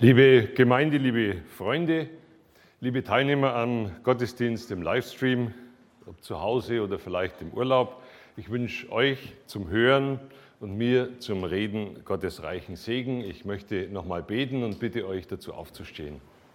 Liebe Gemeinde, liebe Freunde, liebe Teilnehmer am Gottesdienst im Livestream, ob zu Hause oder vielleicht im Urlaub, ich wünsche euch zum Hören und mir zum Reden Gottes reichen Segen. Ich möchte nochmal beten und bitte euch dazu aufzustehen.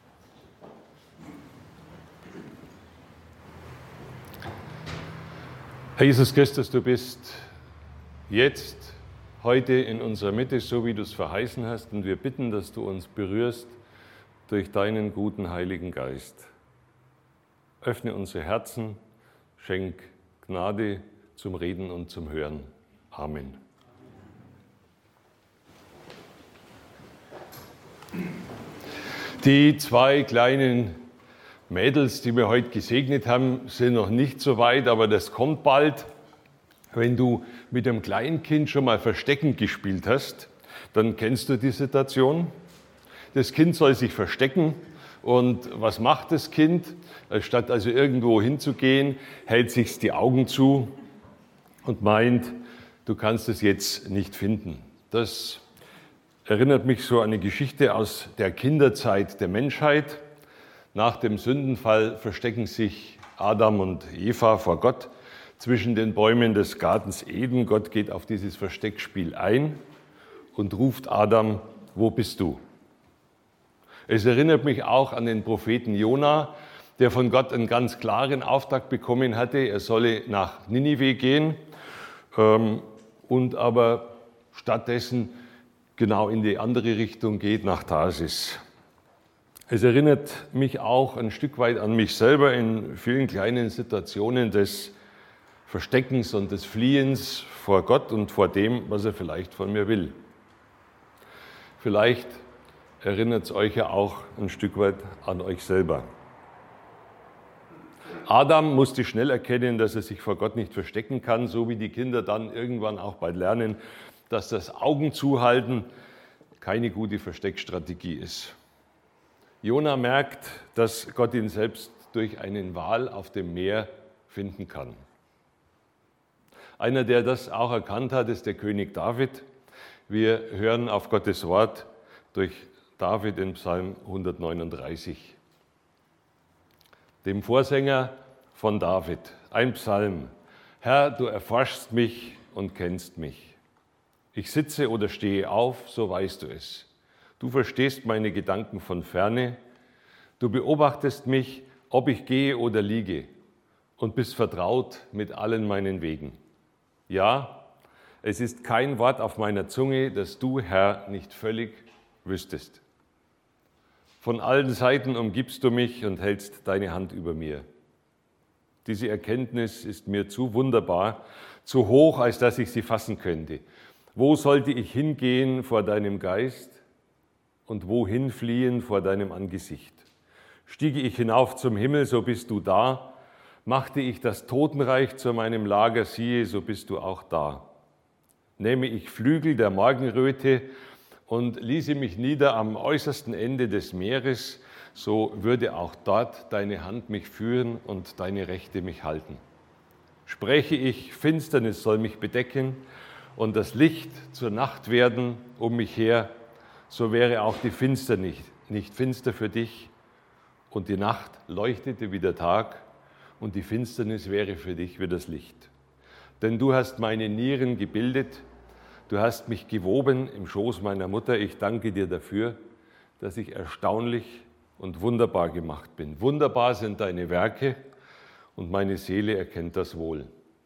Herr Jesus Christus, du bist jetzt, heute in unserer Mitte, so wie du es verheißen hast, und wir bitten, dass du uns berührst durch deinen guten Heiligen Geist. Öffne unsere Herzen, schenk Gnade zum Reden und zum Hören. Amen. Die zwei kleinen Mädels, die wir heute gesegnet haben, sind noch nicht so weit, aber das kommt bald. Wenn du mit einem Kleinkind schon mal Verstecken gespielt hast, dann kennst du die Situation. Das Kind soll sich verstecken und was macht das Kind? Statt also irgendwo hinzugehen, hält sich die Augen zu und meint, du kannst es jetzt nicht finden. Das erinnert mich so an eine Geschichte aus der Kinderzeit der Menschheit. Nach dem Sündenfall verstecken sich Adam und Eva vor Gott zwischen den Bäumen des Gartens Eden. Gott geht auf dieses Versteckspiel ein und ruft Adam, wo bist du? Es erinnert mich auch an den Propheten Jona, der von Gott einen ganz klaren Auftrag bekommen hatte, er solle nach Ninive gehen und aber stattdessen genau in die andere Richtung geht, nach Tarsis. Es erinnert mich auch ein Stück weit an mich selber in vielen kleinen Situationen des Versteckens und des Fliehens vor Gott und vor dem, was er vielleicht von mir will. Vielleicht erinnert es euch ja auch ein Stück weit an euch selber. Adam musste schnell erkennen, dass er sich vor Gott nicht verstecken kann, so wie die Kinder dann irgendwann auch bald lernen, dass das Augenzuhalten keine gute Versteckstrategie ist. Jona merkt, dass Gott ihn selbst durch einen Wal auf dem Meer finden kann. Einer, der das auch erkannt hat, ist der König David. Wir hören auf Gottes Wort durch David in Psalm 139. Dem Vorsänger von David, ein Psalm. Herr, du erforschst mich und kennst mich. Ich sitze oder stehe auf, so weißt du es. Du verstehst meine Gedanken von ferne. Du beobachtest mich, ob ich gehe oder liege, und bist vertraut mit allen meinen Wegen. Ja, es ist kein Wort auf meiner Zunge, das du, Herr, nicht völlig wüsstest. Von allen Seiten umgibst du mich und hältst deine Hand über mir. Diese Erkenntnis ist mir zu wunderbar, zu hoch, als dass ich sie fassen könnte. Wo sollte ich hingehen vor deinem Geist und wohin fliehen vor deinem Angesicht? Stiege ich hinauf zum Himmel, so bist du da. Machte ich das Totenreich zu meinem Lager, siehe, so bist du auch da. Nähme ich Flügel der Morgenröte und ließe mich nieder am äußersten Ende des Meeres, so würde auch dort deine Hand mich führen und deine Rechte mich halten. Spräche ich, Finsternis soll mich bedecken und das Licht zur Nacht werden um mich her, so wäre auch die Finsternis nicht finster für dich und die Nacht leuchtete wie der Tag und die Finsternis wäre für dich wie das Licht. Denn du hast meine Nieren gebildet, du hast mich gewoben im Schoß meiner Mutter. Ich danke dir dafür, dass ich erstaunlich und wunderbar gemacht bin. Wunderbar sind deine Werke und meine Seele erkennt das wohl.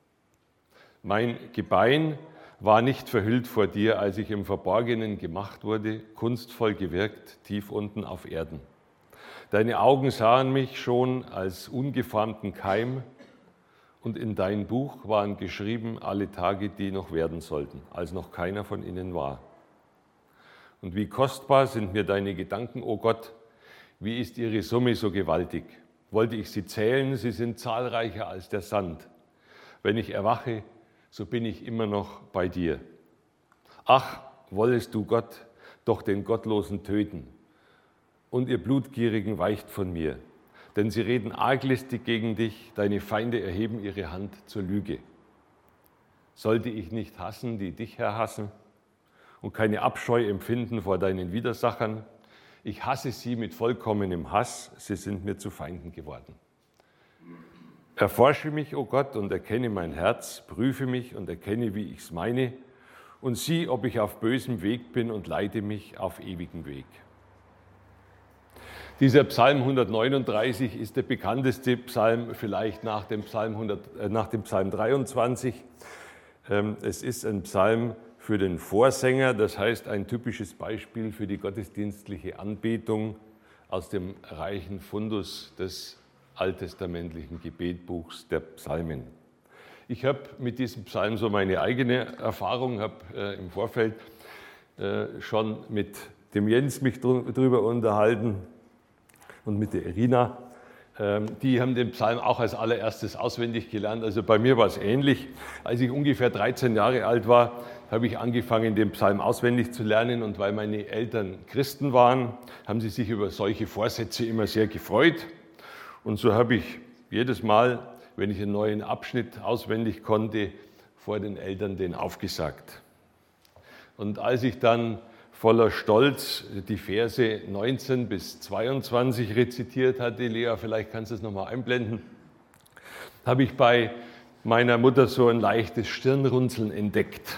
Mein Gebein war nicht verhüllt vor dir, als ich im Verborgenen gemacht wurde, kunstvoll gewirkt, tief unten auf Erden. Deine Augen sahen mich schon als ungeformten Keim und in dein Buch waren geschrieben alle Tage, die noch werden sollten, als noch keiner von ihnen war. Und wie kostbar sind mir deine Gedanken, o Gott, wie ist ihre Summe so gewaltig? Wollte ich sie zählen, sie sind zahlreicher als der Sand. Wenn ich erwache, so bin ich immer noch bei dir. Ach, wollest du Gott doch den Gottlosen töten, und ihr Blutgierigen weicht von mir. Denn sie reden arglistig gegen dich, deine Feinde erheben ihre Hand zur Lüge. Sollte ich nicht hassen, die dich, Herr, hassen, und keine Abscheu empfinden vor deinen Widersachern? Ich hasse sie mit vollkommenem Hass, sie sind mir zu Feinden geworden. Erforsche mich, o Gott, und erkenne mein Herz, prüfe mich und erkenne, wie ich's meine, und sieh, ob ich auf bösem Weg bin und leite mich auf ewigen Weg. Dieser Psalm 139 ist der bekannteste Psalm, vielleicht nach dem Psalm 23. Es ist ein Psalm für den Vorsänger, das heißt ein typisches Beispiel für die gottesdienstliche Anbetung aus dem reichen Fundus des alttestamentlichen Gebetbuchs der Psalmen. Ich habe mit diesem Psalm so meine eigene Erfahrung, habe im Vorfeld schon mit dem Jens mich darüber unterhalten und mit der Irina. Die haben den Psalm auch als allererstes auswendig gelernt. Also bei mir war es ähnlich. Als ich ungefähr 13 Jahre alt war, habe ich angefangen, den Psalm auswendig zu lernen. Und weil meine Eltern Christen waren, haben sie sich über solche Vorsätze immer sehr gefreut. Und so habe ich jedes Mal, wenn ich einen neuen Abschnitt auswendig konnte, vor den Eltern den aufgesagt. Und als ich dann voller Stolz die Verse 19 bis 22 rezitiert hatte, Lea, vielleicht kannst du es nochmal einblenden, habe ich bei meiner Mutter so ein leichtes Stirnrunzeln entdeckt.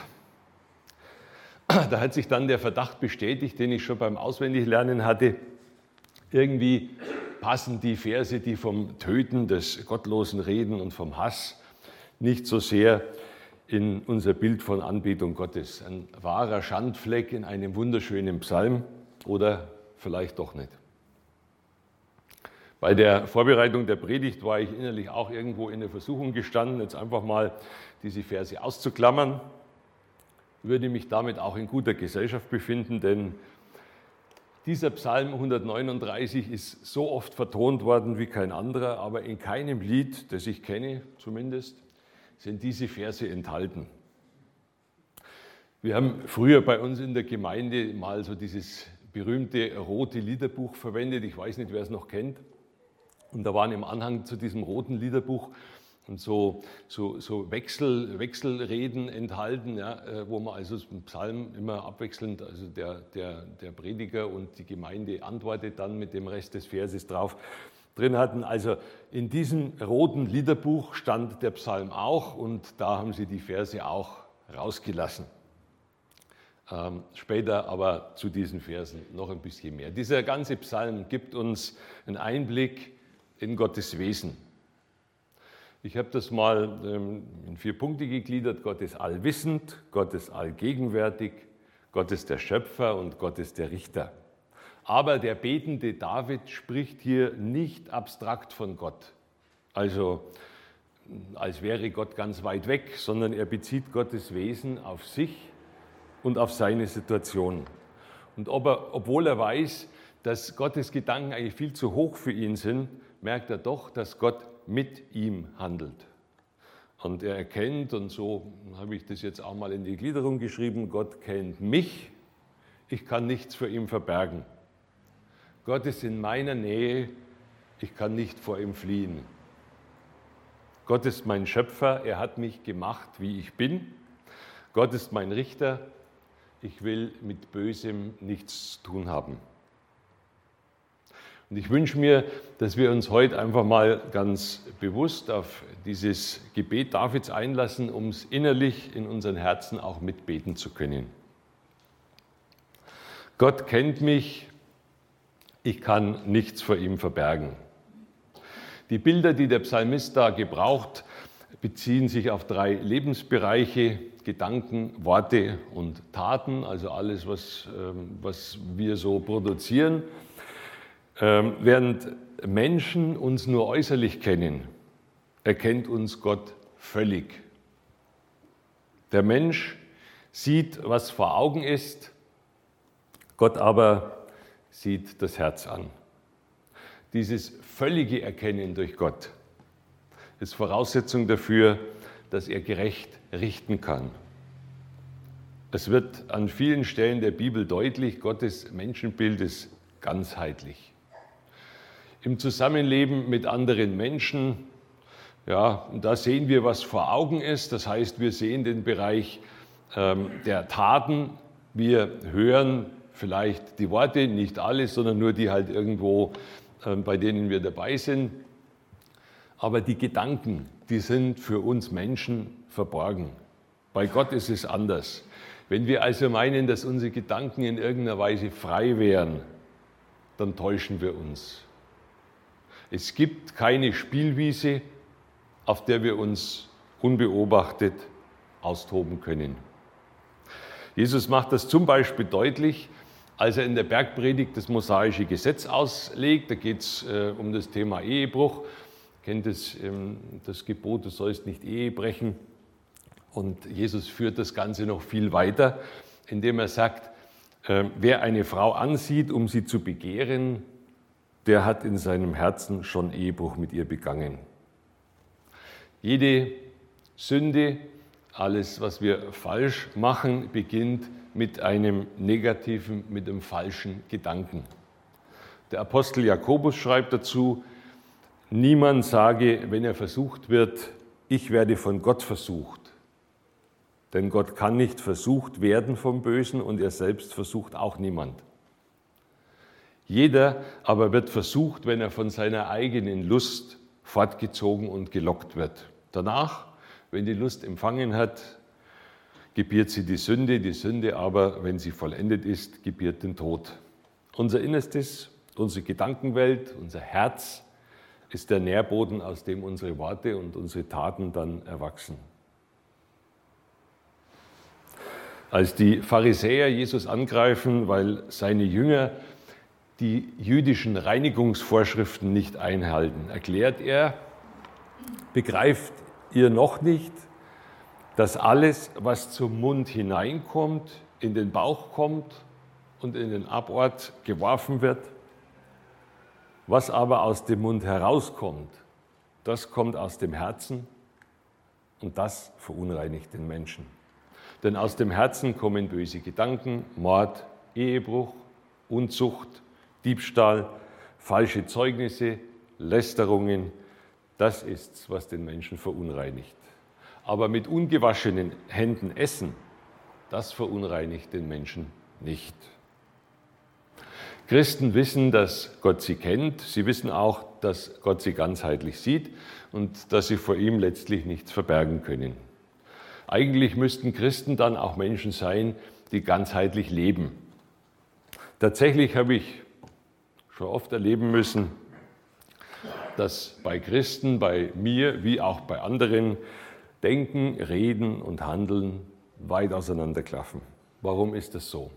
Da hat sich dann der Verdacht bestätigt, den ich schon beim Auswendiglernen hatte. Irgendwie passen die Verse, die vom Töten, des gottlosen Reden und vom Hass nicht so sehr in unser Bild von Anbetung Gottes. Ein wahrer Schandfleck in einem wunderschönen Psalm oder vielleicht doch nicht. Bei der Vorbereitung der Predigt war ich innerlich auch irgendwo in der Versuchung gestanden, jetzt einfach mal diese Verse auszuklammern. Würde mich damit auch in guter Gesellschaft befinden, denn dieser Psalm 139 ist so oft vertont worden wie kein anderer, aber in keinem Lied, das ich kenne zumindest, sind diese Verse enthalten. Wir haben früher bei uns in der Gemeinde mal so dieses berühmte rote Liederbuch verwendet. Ich weiß nicht, wer es noch kennt. Und da waren im Anhang zu diesem roten Liederbuch und so Wechselreden enthalten, ja, wo man also im Psalm immer abwechselnd, also der Prediger und die Gemeinde antwortet dann mit dem Rest des Verses drauf, drin hatten. Also in diesem roten Liederbuch stand der Psalm auch und da haben sie die Verse auch rausgelassen. Später aber zu diesen Versen noch ein bisschen mehr. Dieser ganze Psalm gibt uns einen Einblick in Gottes Wesen. Ich habe das mal in 4 Punkte gegliedert. Gott ist allwissend, Gott ist allgegenwärtig, Gott ist der Schöpfer und Gott ist der Richter. Aber der betende David spricht hier nicht abstrakt von Gott, also als wäre Gott ganz weit weg, sondern er bezieht Gottes Wesen auf sich und auf seine Situation. Und obwohl er weiß, dass Gottes Gedanken eigentlich viel zu hoch für ihn sind, merkt er doch, dass Gott mit ihm handelt. Und er erkennt, und so habe ich das jetzt auch mal in die Gliederung geschrieben, Gott kennt mich, ich kann nichts vor ihm verbergen. Gott ist in meiner Nähe, ich kann nicht vor ihm fliehen. Gott ist mein Schöpfer, er hat mich gemacht, wie ich bin. Gott ist mein Richter, ich will mit Bösem nichts zu tun haben. Und ich wünsche mir, dass wir uns heute einfach mal ganz bewusst auf dieses Gebet Davids einlassen, um es innerlich in unseren Herzen auch mitbeten zu können. Gott kennt mich, ich kann nichts vor ihm verbergen. Die Bilder, die der Psalmist da gebraucht, beziehen sich auf 3 Lebensbereiche: Gedanken, Worte und Taten, also alles, was wir so produzieren. Während Menschen uns nur äußerlich kennen, erkennt uns Gott völlig. Der Mensch sieht, was vor Augen ist, Gott aber sieht das Herz an. Dieses völlige Erkennen durch Gott ist Voraussetzung dafür, dass er gerecht richten kann. Es wird an vielen Stellen der Bibel deutlich, Gottes Menschenbild ist ganzheitlich. Im Zusammenleben mit anderen Menschen, ja, da sehen wir, was vor Augen ist. Das heißt, wir sehen den Bereich der Taten, wir hören vielleicht die Worte, nicht alles, sondern nur die halt irgendwo, bei denen wir dabei sind. Aber die Gedanken, die sind für uns Menschen verborgen. Bei Gott ist es anders. Wenn wir also meinen, dass unsere Gedanken in irgendeiner Weise frei wären, dann täuschen wir uns. Es gibt keine Spielwiese, auf der wir uns unbeobachtet austoben können. Jesus macht das zum Beispiel deutlich, als er in der Bergpredigt das mosaische Gesetz auslegt. Da geht es um das Thema Ehebruch. Kennt das Gebot, du sollst nicht Ehe brechen. Und Jesus führt das Ganze noch viel weiter, indem er sagt, wer eine Frau ansieht, um sie zu begehren, der hat in seinem Herzen schon Ehebruch mit ihr begangen. Jede Sünde, alles, was wir falsch machen, beginnt mit einem negativen, mit einem falschen Gedanken. Der Apostel Jakobus schreibt dazu, niemand sage, wenn er versucht wird, ich werde von Gott versucht. Denn Gott kann nicht versucht werden vom Bösen und er selbst versucht auch niemand. Jeder aber wird versucht, wenn er von seiner eigenen Lust fortgezogen und gelockt wird. Danach, wenn die Lust empfangen hat, gebiert sie die Sünde aber, wenn sie vollendet ist, gebiert den Tod. Unser Innerstes, unsere Gedankenwelt, unser Herz ist der Nährboden, aus dem unsere Worte und unsere Taten dann erwachsen. Als die Pharisäer Jesus angreifen, weil seine Jünger die jüdischen Reinigungsvorschriften nicht einhalten, erklärt er, begreift ihr noch nicht, dass alles, was zum Mund hineinkommt, in den Bauch kommt und in den Abort geworfen wird? Was aber aus dem Mund herauskommt, das kommt aus dem Herzen und das verunreinigt den Menschen. Denn aus dem Herzen kommen böse Gedanken, Mord, Ehebruch, Unzucht, Diebstahl, falsche Zeugnisse, Lästerungen. Das ist's, was den Menschen verunreinigt. Aber mit ungewaschenen Händen essen, das verunreinigt den Menschen nicht. Christen wissen, dass Gott sie kennt. Sie wissen auch, dass Gott sie ganzheitlich sieht und dass sie vor ihm letztlich nichts verbergen können. Eigentlich müssten Christen dann auch Menschen sein, die ganzheitlich leben. Tatsächlich habe ich schon oft erleben müssen, dass bei Christen, bei mir wie auch bei anderen, Denken, Reden und Handeln weit auseinanderklaffen. Warum ist das so?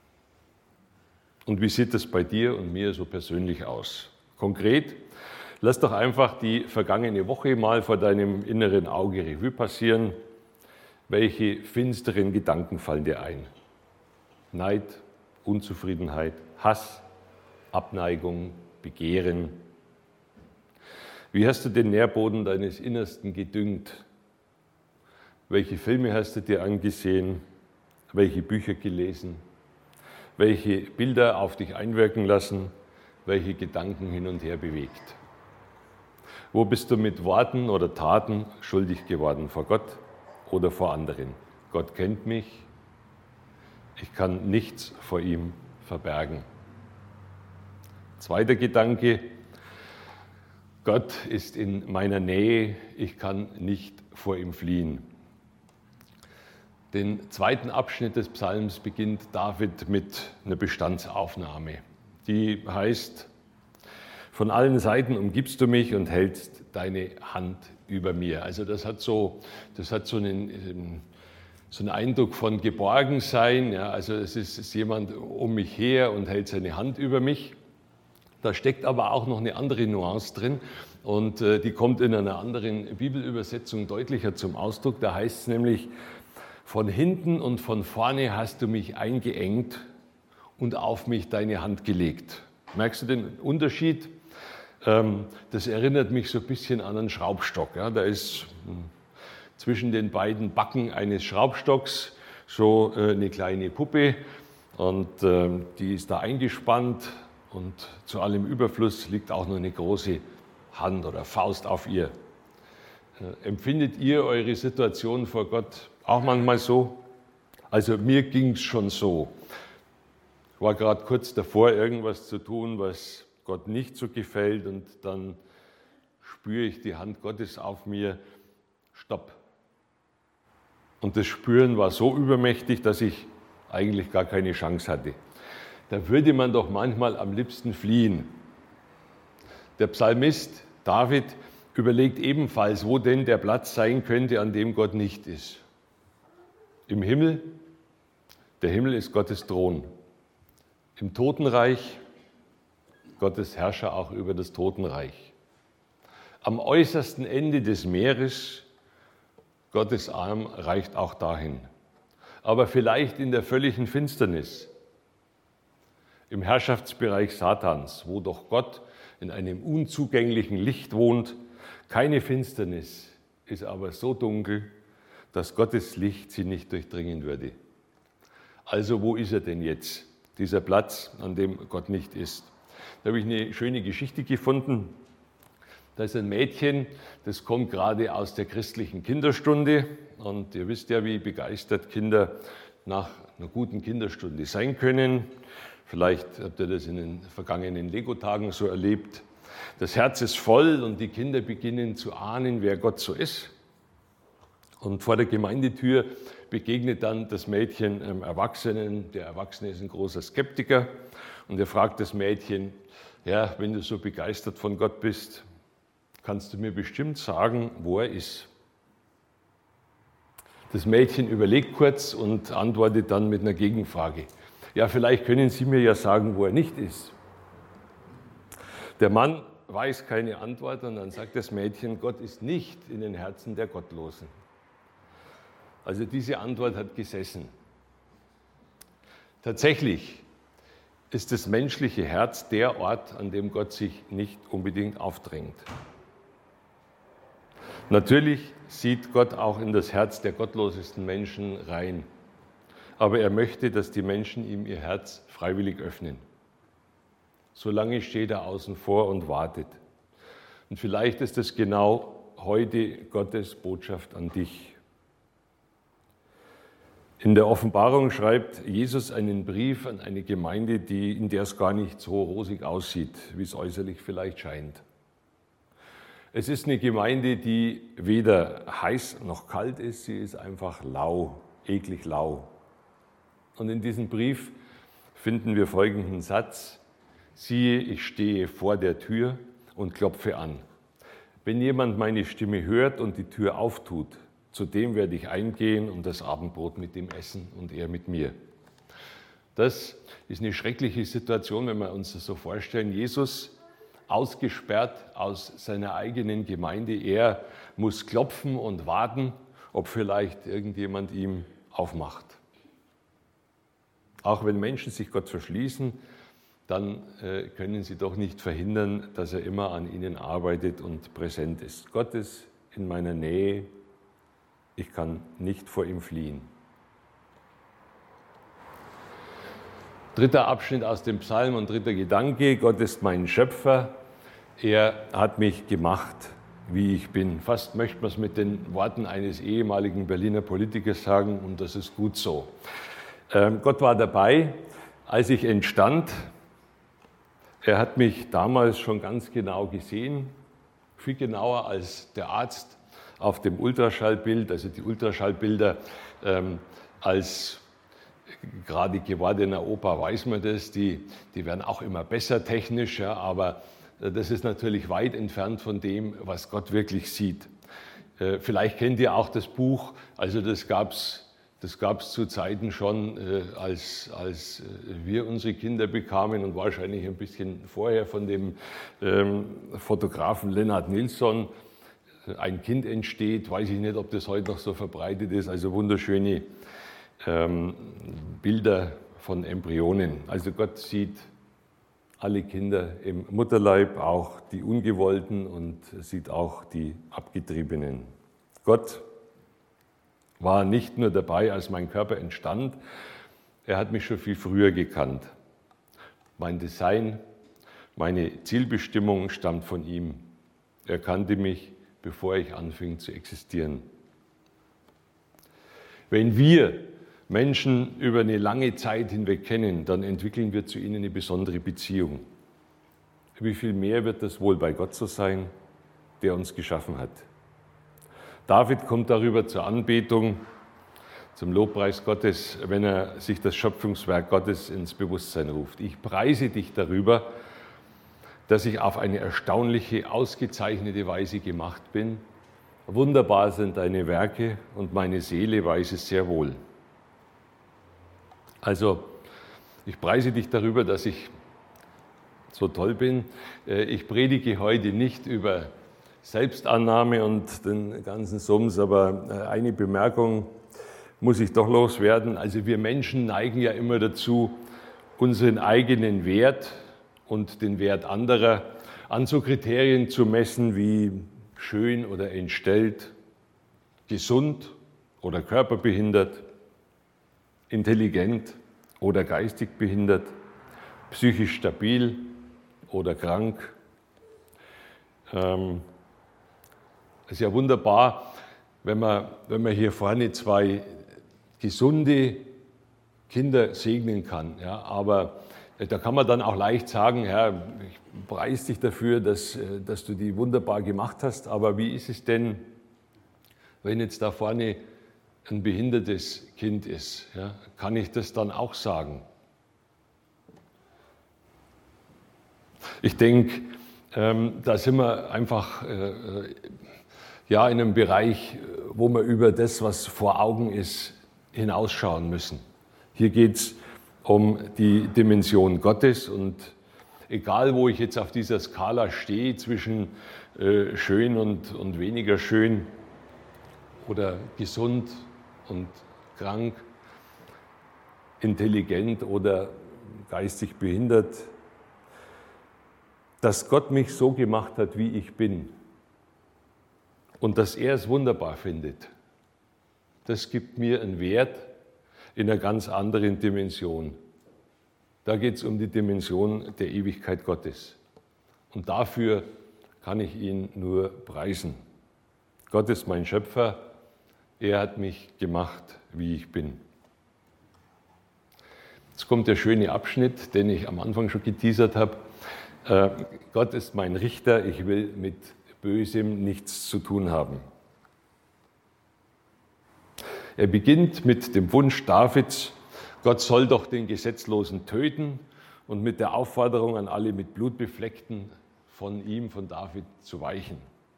Und wie sieht das bei dir und mir so persönlich aus? Konkret, lass doch einfach die vergangene Woche mal vor deinem inneren Auge Revue passieren. Welche finsteren Gedanken fallen dir ein? Neid, Unzufriedenheit, Hass, Abneigung, Begehren. Wie hast du den Nährboden deines Innersten gedüngt? Welche Filme hast du dir angesehen? Welche Bücher gelesen? Welche Bilder auf dich einwirken lassen? Welche Gedanken hin und her bewegt? Wo bist du mit Worten oder Taten schuldig geworden vor Gott oder vor anderen? Gott kennt mich. Ich kann nichts vor ihm verbergen. Zweiter Gedanke, Gott ist in meiner Nähe, ich kann nicht vor ihm fliehen. Den zweiten Abschnitt des Psalms beginnt David mit einer Bestandsaufnahme. Die heißt, von allen Seiten umgibst du mich und hältst deine Hand über mir. Also das hat so einen Eindruck von Geborgensein. Ja, also es ist jemand um mich her und hält seine Hand über mich. Da steckt aber auch noch eine andere Nuance drin und die kommt in einer anderen Bibelübersetzung deutlicher zum Ausdruck. Da heißt es nämlich, von hinten und von vorne hast du mich eingeengt und auf mich deine Hand gelegt. Merkst du den Unterschied? Das erinnert mich so ein bisschen an einen Schraubstock. Ja, da ist zwischen den beiden Backen eines Schraubstocks so eine kleine Puppe und die ist da eingespannt. Und zu allem Überfluss liegt auch noch eine große Hand oder Faust auf ihr. Empfindet ihr eure Situation vor Gott auch manchmal so? Also mir ging es schon so. war gerade kurz davor, irgendwas zu tun, was Gott nicht so gefällt, und dann spüre ich die Hand Gottes auf mir, stopp. Und das Spüren war so übermächtig, dass ich eigentlich gar keine Chance hatte. Da würde man doch manchmal am liebsten fliehen. Der Psalmist David überlegt ebenfalls, wo denn der Platz sein könnte, an dem Gott nicht ist. Im Himmel, der Himmel ist Gottes Thron. Im Totenreich, Gottes Herrscher auch über das Totenreich. Am äußersten Ende des Meeres, Gottes Arm reicht auch dahin. Aber vielleicht in der völligen Finsternis, im Herrschaftsbereich Satans, wo doch Gott in einem unzugänglichen Licht wohnt. Keine Finsternis ist aber so dunkel, dass Gottes Licht sie nicht durchdringen würde. Also wo ist er denn jetzt, dieser Platz, an dem Gott nicht ist? Da habe ich eine schöne Geschichte gefunden. Da ist ein Mädchen, das kommt gerade aus der christlichen Kinderstunde. Und ihr wisst ja, wie begeistert Kinder nach einer guten Kinderstunde sein können. Vielleicht habt ihr das in den vergangenen Lego-Tagen so erlebt. Das Herz ist voll und die Kinder beginnen zu ahnen, wer Gott so ist. Und vor der Gemeindetür begegnet dann das Mädchen einem Erwachsenen. Der Erwachsene ist ein großer Skeptiker und er fragt das Mädchen, ja, wenn du so begeistert von Gott bist, kannst du mir bestimmt sagen, wo er ist? Das Mädchen überlegt kurz und antwortet dann mit einer Gegenfrage. Ja, vielleicht können Sie mir ja sagen, wo er nicht ist. Der Mann weiß keine Antwort und dann sagt das Mädchen, Gott ist nicht in den Herzen der Gottlosen. Also diese Antwort hat gesessen. Tatsächlich ist das menschliche Herz der Ort, an dem Gott sich nicht unbedingt aufdrängt. Natürlich sieht Gott auch in das Herz der gottlosesten Menschen rein. Aber er möchte, dass die Menschen ihm ihr Herz freiwillig öffnen. Solange steht er außen vor und wartet. Und vielleicht ist es genau heute Gottes Botschaft an dich. In der Offenbarung schreibt Jesus einen Brief an eine Gemeinde, in der es gar nicht so rosig aussieht, wie es äußerlich vielleicht scheint. Es ist eine Gemeinde, die weder heiß noch kalt ist, sie ist einfach lau, eklig lau. Und in diesem Brief finden wir folgenden Satz: Siehe, ich stehe vor der Tür und klopfe an. Wenn jemand meine Stimme hört und die Tür auftut, zu dem werde ich eingehen und das Abendbrot mit ihm essen und er mit mir. Das ist eine schreckliche Situation, wenn wir uns das so vorstellen. Jesus ausgesperrt aus seiner eigenen Gemeinde. Er muss klopfen und warten, ob vielleicht irgendjemand ihm aufmacht. Auch wenn Menschen sich Gott verschließen, dann können sie doch nicht verhindern, dass er immer an ihnen arbeitet und präsent ist. Gott ist in meiner Nähe, ich kann nicht vor ihm fliehen. Dritter Abschnitt aus dem Psalm und dritter Gedanke: Gott ist mein Schöpfer, er hat mich gemacht, wie ich bin. Fast möchte man es mit den Worten eines ehemaligen Berliner Politikers sagen, und das ist gut so. Gott war dabei, als ich entstand. Er hat mich damals schon ganz genau gesehen, viel genauer als der Arzt auf dem Ultraschallbild. Also die Ultraschallbilder als gerade gewordener Opa weiß man das, die werden auch immer besser technisch, ja, aber das ist natürlich weit entfernt von dem, was Gott wirklich sieht. Vielleicht kennt ihr auch das Buch, also das gab's zu Zeiten schon, als wir unsere Kinder bekamen und wahrscheinlich ein bisschen vorher von dem Fotografen Lennart Nilsson. Ein Kind entsteht, weiß ich nicht, ob das heute noch so verbreitet ist, also wunderschöne Bilder von Embryonen. Also Gott sieht alle Kinder im Mutterleib, auch die Ungewollten, und sieht auch die Abgetriebenen. Gott war nicht nur dabei, als mein Körper entstand, er hat mich schon viel früher gekannt. Mein Design, meine Zielbestimmung stammt von ihm. Er kannte mich, bevor ich anfing zu existieren. Wenn wir Menschen über eine lange Zeit hinweg kennen, dann entwickeln wir zu ihnen eine besondere Beziehung. Wie viel mehr wird das wohl bei Gott so sein, der uns geschaffen hat? David kommt darüber zur Anbetung, zum Lobpreis Gottes, wenn er sich das Schöpfungswerk Gottes ins Bewusstsein ruft. Ich preise dich darüber, dass ich auf eine erstaunliche, ausgezeichnete Weise gemacht bin. Wunderbar sind deine Werke und meine Seele weiß es sehr wohl. Also, ich preise dich darüber, dass ich so toll bin. Ich predige heute nicht über Selbstannahme und den ganzen Sums, aber eine Bemerkung muss ich doch loswerden. Also wir Menschen neigen ja immer dazu, unseren eigenen Wert und den Wert anderer an so Kriterien zu messen wie schön oder entstellt, gesund oder körperbehindert, intelligent oder geistig behindert, psychisch stabil oder krank. Es ist ja wunderbar, wenn man hier vorne zwei gesunde Kinder segnen kann. Ja, aber da kann man dann auch leicht sagen, Herr, ich preise dich dafür, dass du die wunderbar gemacht hast. Aber wie ist es denn, wenn jetzt da vorne ein behindertes Kind ist? Ja, kann ich das dann auch sagen? Ich denke, da sind wir einfach in einem Bereich, wo wir über das, was vor Augen ist, hinausschauen müssen. Hier geht es um die Dimension Gottes und egal, wo ich jetzt auf dieser Skala stehe zwischen schön und weniger schön oder gesund und krank, intelligent oder geistig behindert, dass Gott mich so gemacht hat, wie ich bin und dass er es wunderbar findet, das gibt mir einen Wert in einer ganz anderen Dimension. Da geht es um die Dimension der Ewigkeit Gottes. Und dafür kann ich ihn nur preisen. Gott ist mein Schöpfer, er hat mich gemacht, wie ich bin. Jetzt kommt der schöne Abschnitt, den ich am Anfang schon geteasert habe. Gott ist mein Richter, ich will mit Bösem nichts zu tun haben. Er beginnt mit dem Wunsch Davids, Gott soll doch den Gesetzlosen töten und mit der Aufforderung an alle mit Blutbefleckten von ihm, von David, zu weichen.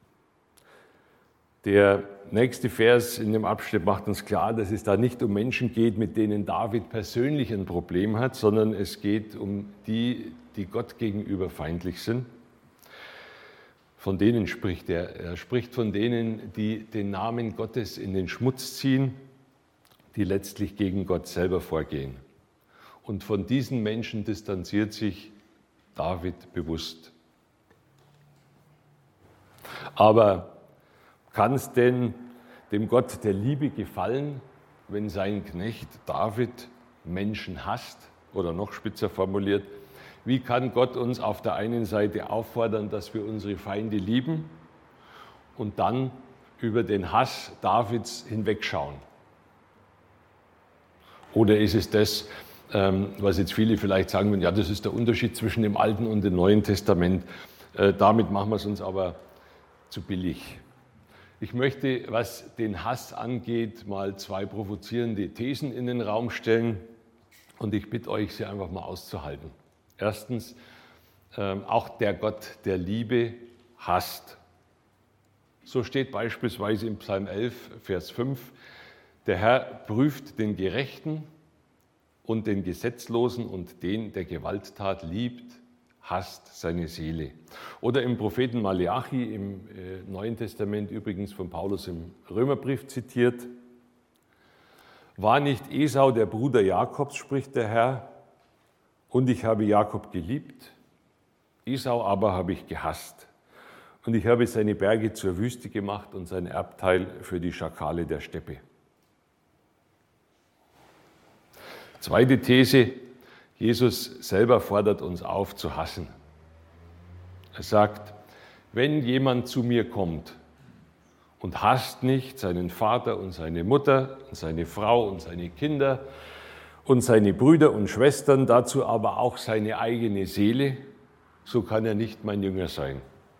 Der nächste Vers in dem Abschnitt macht uns klar, dass es da nicht um Menschen geht, mit denen David persönlich ein Problem hat, sondern es geht um die, die Gott gegenüber feindlich sind. Von denen spricht er. Er spricht von denen, die den Namen Gottes in den Schmutz ziehen, die letztlich gegen Gott selber vorgehen. Und von diesen Menschen distanziert sich David bewusst. Aber kann es denn dem Gott der Liebe gefallen, wenn sein Knecht David Menschen hasst? Oder noch spitzer formuliert, wie kann Gott uns auf der einen Seite auffordern, dass wir unsere Feinde lieben und dann über den Hass Davids hinwegschauen? Oder ist es das, was jetzt viele vielleicht sagen würden, ja, das ist der Unterschied zwischen dem Alten und dem Neuen Testament. Damit machen wir es uns aber zu billig. Ich möchte, was den Hass angeht, mal zwei provozierende Thesen in den Raum stellen und ich bitte euch, sie einfach mal auszuhalten. Erstens, auch der Gott der Liebe hasst. So steht beispielsweise im Psalm 11, Vers 5, der Herr prüft den Gerechten und den Gesetzlosen und den, der Gewalttat liebt, hasst seine Seele. Oder im Propheten Maleachi im Neuen Testament, übrigens von Paulus im Römerbrief zitiert, war nicht Esau der Bruder Jakobs, spricht der Herr, und ich habe Jakob geliebt, Esau aber habe ich gehasst. Und ich habe seine Berge zur Wüste gemacht und sein Erbteil für die Schakale der Steppe. Zweite These, Jesus selber fordert uns auf zu hassen. Er sagt, wenn jemand zu mir kommt und hasst nicht seinen Vater und seine Mutter und seine Frau und seine Kinder und seine Brüder und Schwestern, dazu aber auch seine eigene Seele, so kann er nicht mein Jünger sein.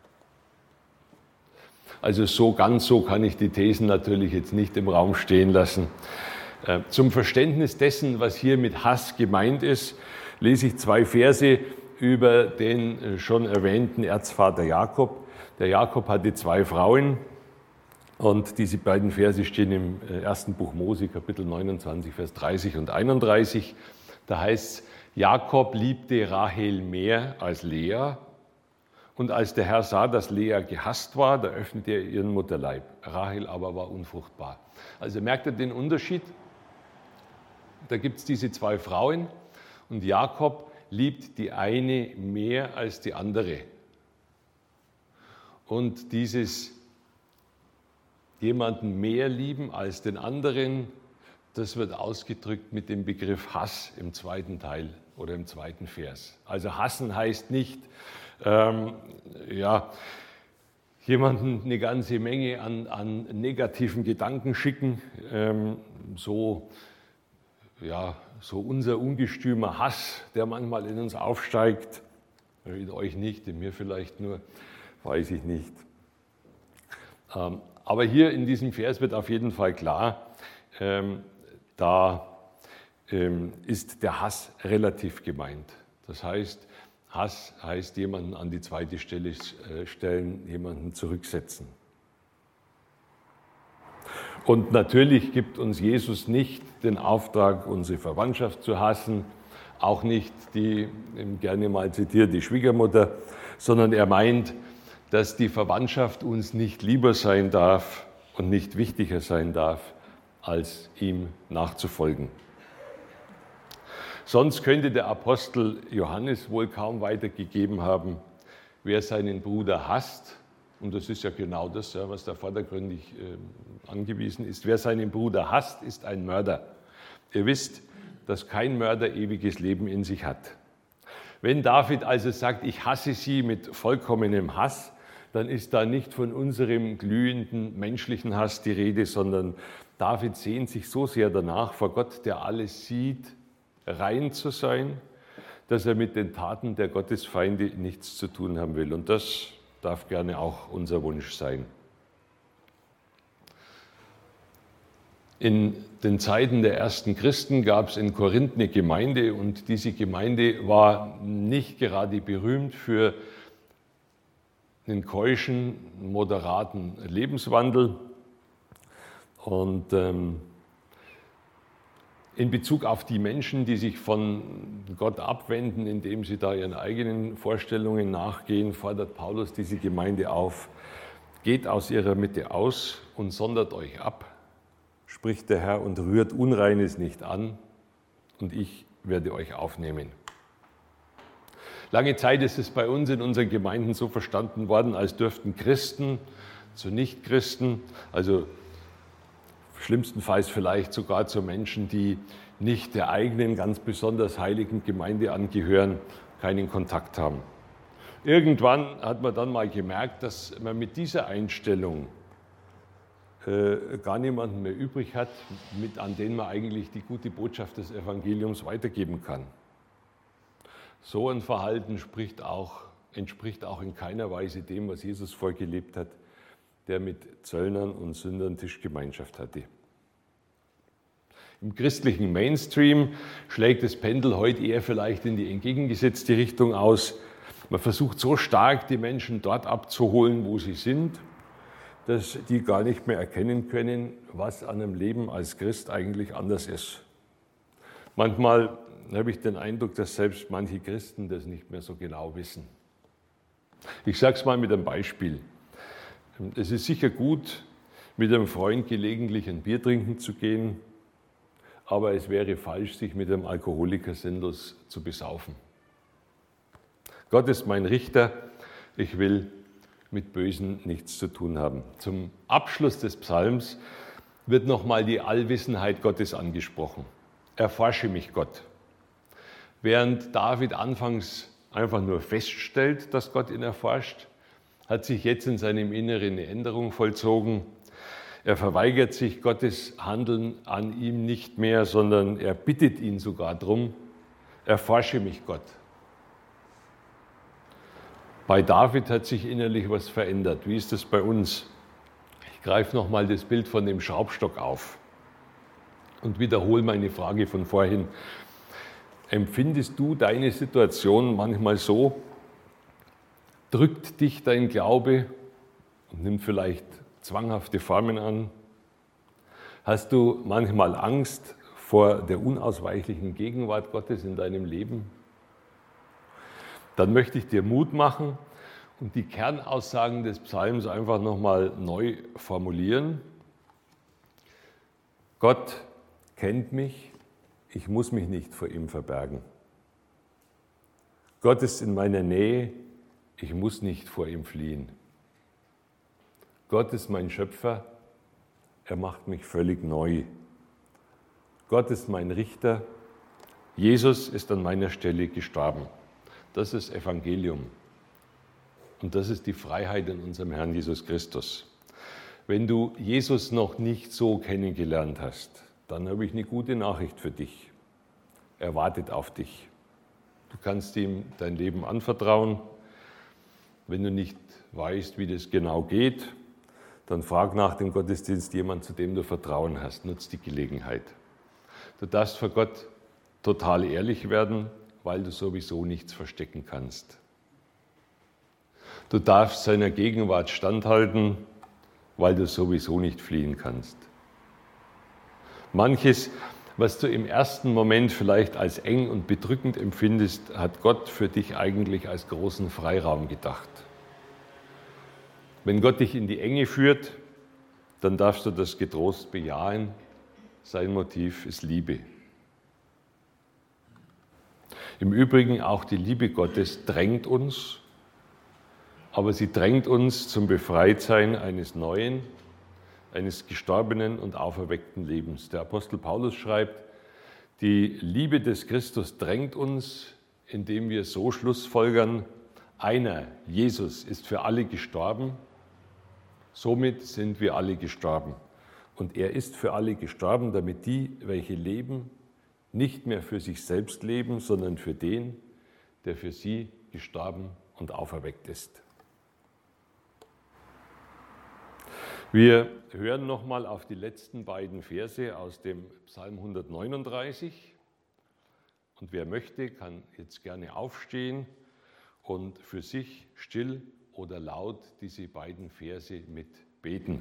Also so kann ich die Thesen natürlich jetzt nicht im Raum stehen lassen. Zum Verständnis dessen, was hier mit Hass gemeint ist, lese ich 2 Verse über den schon erwähnten Erzvater Jakob. Der Jakob hatte 2 Frauen und diese beiden Verse stehen im 1. Buch Mose, Kapitel 29, Vers 30 und 31. Da heißt es, Jakob liebte Rahel mehr als Lea. Und als der Herr sah, dass Lea gehasst war, da öffnete er ihren Mutterleib. Rahel aber war unfruchtbar. Also merkt ihr den Unterschied? Da gibt es diese 2 Frauen und Jakob liebt die eine mehr als die andere. Und dieses jemanden mehr lieben als den anderen, das wird ausgedrückt mit dem Begriff Hass im 2. Teil oder im 2. Vers. Also hassen heißt nicht, jemanden eine ganze Menge an negativen Gedanken schicken, so unser ungestümer Hass, der manchmal in uns aufsteigt, in euch nicht, in mir vielleicht nur, weiß ich nicht. Aber hier in diesem Vers wird auf jeden Fall klar, da ist der Hass relativ gemeint. Das heißt, Hass heißt jemanden an die zweite Stelle stellen, jemanden zurücksetzen. Und natürlich gibt uns Jesus nicht den Auftrag, unsere Verwandtschaft zu hassen, auch nicht die gerne mal zitierte Schwiegermutter, sondern er meint, dass die Verwandtschaft uns nicht lieber sein darf und nicht wichtiger sein darf, als ihm nachzufolgen. Sonst könnte der Apostel Johannes wohl kaum weitergegeben haben, wer seinen Bruder hasst, und das ist ja genau das, was da vordergründig angewiesen ist, wer seinen Bruder hasst, ist ein Mörder. Ihr wisst, dass kein Mörder ewiges Leben in sich hat. Wenn David also sagt, ich hasse sie mit vollkommenem Hass, dann ist da nicht von unserem glühenden menschlichen Hass die Rede, sondern David sehnt sich so sehr danach, vor Gott, der alles sieht, rein zu sein, dass er mit den Taten der Gottesfeinde nichts zu tun haben will. Und das darf gerne auch unser Wunsch sein. In den Zeiten der ersten Christen gab es in Korinth eine Gemeinde und diese Gemeinde war nicht gerade berühmt für einen keuschen, moderaten Lebenswandel. Und in Bezug auf die Menschen, die sich von Gott abwenden, indem sie da ihren eigenen Vorstellungen nachgehen, fordert Paulus diese Gemeinde auf: Geht aus ihrer Mitte aus und sondert euch ab, spricht der Herr, und rührt Unreines nicht an, und ich werde euch aufnehmen. Lange Zeit ist es bei uns in unseren Gemeinden so verstanden worden, als dürften Christen zu Nichtchristen, also schlimmstenfalls vielleicht sogar zu Menschen, die nicht der eigenen, ganz besonders heiligen Gemeinde angehören, keinen Kontakt haben. Irgendwann hat man dann mal gemerkt, dass man mit dieser Einstellung gar niemanden mehr übrig hat, an den man eigentlich die gute Botschaft des Evangeliums weitergeben kann. So ein Verhalten entspricht auch in keiner Weise dem, was Jesus vorgelebt hat, der mit Zöllnern und Sündern Tischgemeinschaft hatte. Im christlichen Mainstream schlägt das Pendel heute eher vielleicht in die entgegengesetzte Richtung aus. Man versucht so stark, die Menschen dort abzuholen, wo sie sind, dass die gar nicht mehr erkennen können, was an einem Leben als Christ eigentlich anders ist. Manchmal habe ich den Eindruck, dass selbst manche Christen das nicht mehr so genau wissen. Ich sage es mal mit einem Beispiel. Es ist sicher gut, mit einem Freund gelegentlich ein Bier trinken zu gehen, aber es wäre falsch, sich mit einem Alkoholiker sinnlos zu besaufen. Gott ist mein Richter, ich will mit Bösen nichts zu tun haben. Zum Abschluss des Psalms wird nochmal die Allwissenheit Gottes angesprochen. Erforsche mich, Gott. Während David anfangs einfach nur feststellt, dass Gott ihn erforscht, hat sich jetzt in seinem Inneren eine Änderung vollzogen. Er verweigert sich Gottes Handeln an ihm nicht mehr, sondern er bittet ihn sogar darum, erforsche mich, Gott. Bei David hat sich innerlich was verändert. Wie ist das bei uns? Ich greife nochmal das Bild von dem Schraubstock auf und wiederhole meine Frage von vorhin. Empfindest du deine Situation manchmal so? Drückt dich dein Glaube und nimmt vielleicht zwanghafte Formen an? Hast du manchmal Angst vor der unausweichlichen Gegenwart Gottes in deinem Leben? Dann möchte ich dir Mut machen und die Kernaussagen des Psalms einfach nochmal neu formulieren. Gott kennt mich, ich muss mich nicht vor ihm verbergen. Gott ist in meiner Nähe, ich muss nicht vor ihm fliehen. Gott ist mein Schöpfer, er macht mich völlig neu. Gott ist mein Richter, Jesus ist an meiner Stelle gestorben. Das ist Evangelium und das ist die Freiheit in unserem Herrn Jesus Christus. Wenn du Jesus noch nicht so kennengelernt hast, dann habe ich eine gute Nachricht für dich. Er wartet auf dich. Du kannst ihm dein Leben anvertrauen. Wenn du nicht weißt, wie das genau geht, dann frag nach dem Gottesdienst jemand, zu dem du Vertrauen hast. Nutz die Gelegenheit. Du darfst vor Gott total ehrlich werden, weil du sowieso nichts verstecken kannst. Du darfst seiner Gegenwart standhalten, weil du sowieso nicht fliehen kannst. Manches, was du im ersten Moment vielleicht als eng und bedrückend empfindest, hat Gott für dich eigentlich als großen Freiraum gedacht. Wenn Gott dich in die Enge führt, dann darfst du das getrost bejahen. Sein Motiv ist Liebe. Im Übrigen auch die Liebe Gottes drängt uns, aber sie drängt uns zum Befreitsein eines neuen, eines gestorbenen und auferweckten Lebens. Der Apostel Paulus schreibt, die Liebe des Christus drängt uns, indem wir so schlussfolgern, einer, Jesus, ist für alle gestorben, somit sind wir alle gestorben. Und er ist für alle gestorben, damit die, welche leben, nicht mehr für sich selbst leben, sondern für den, der für sie gestorben und auferweckt ist. Wir hören nochmal auf die letzten beiden Verse aus dem Psalm 139. Und wer möchte, kann jetzt gerne aufstehen und für sich still oder laut diese beiden Verse mitbeten.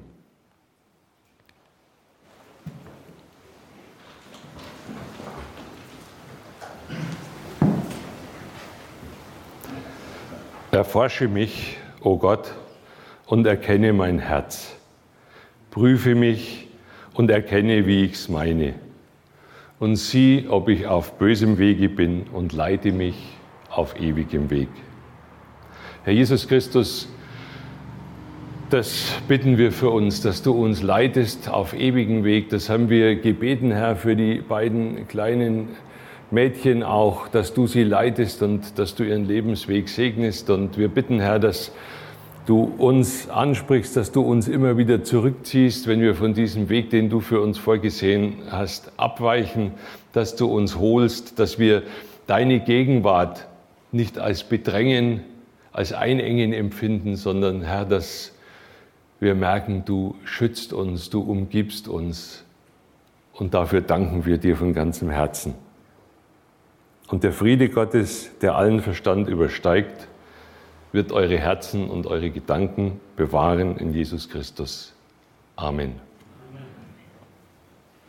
Erforsche mich, o Gott, und erkenne mein Herz. Prüfe mich und erkenne, wie ich's meine. Und sieh, ob ich auf bösem Wege bin und leite mich auf ewigem Weg. Herr Jesus Christus, das bitten wir für uns, dass du uns leitest auf ewigen Weg. Das haben wir gebeten, Herr, für die beiden kleinen Mädchen auch, dass du sie leitest und dass du ihren Lebensweg segnest. Und wir bitten, Herr, dass du uns ansprichst, dass du uns immer wieder zurückziehst, wenn wir von diesem Weg, den du für uns vorgesehen hast, abweichen, dass du uns holst, dass wir deine Gegenwart nicht als Bedrängen, als Einengen empfinden, sondern, Herr, dass wir merken, du schützt uns, du umgibst uns. Und dafür danken wir dir von ganzem Herzen. Und der Friede Gottes, der allen Verstand übersteigt, wird eure Herzen und eure Gedanken bewahren in Jesus Christus. Amen.